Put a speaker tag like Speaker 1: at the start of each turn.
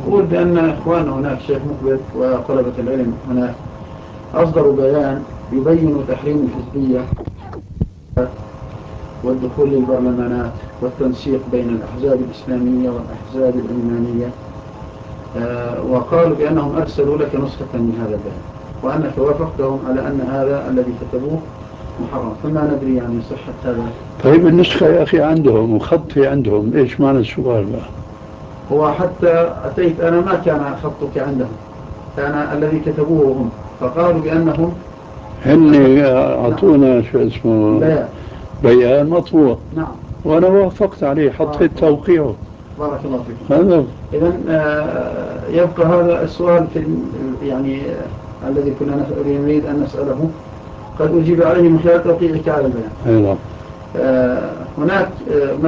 Speaker 1: أقول بأن إخواننا هناك شيخ مقبل وطلبة العلم هناك أصدروا بيان يبين تحريم الحزبية والدخول للبرلمانات والتنسيق بين الأحزاب الإسلامية والأحزاب العلمانية، وقالوا بأنهم أرسلوا لك نسخة من هذا البيان وأنك وافقتهم على أن هذا الذي كتبوه محرم، فما ندري عن صحة هذا.
Speaker 2: طيب النسخة يا أخي عندهم وخطي عندهم، إيش معنى السؤال بقى؟
Speaker 1: هو حتى أتيت أنا ما كان خطك عندهم، كان الذي كتبوه هم، فقالوا بأنهم
Speaker 2: هن أعطونا شو اسمه بيان مطبوع.
Speaker 1: نعم.
Speaker 2: وأنا وافقت عليه، حطيت توقيعه.
Speaker 1: بارك الله فيكم.
Speaker 2: هذا
Speaker 1: إذن يبقى هذا السؤال في يعني الذي كنا نريد أن نسأله قد أجيب عليه من خلال توقيعك على البيان.
Speaker 2: نعم.
Speaker 1: هناك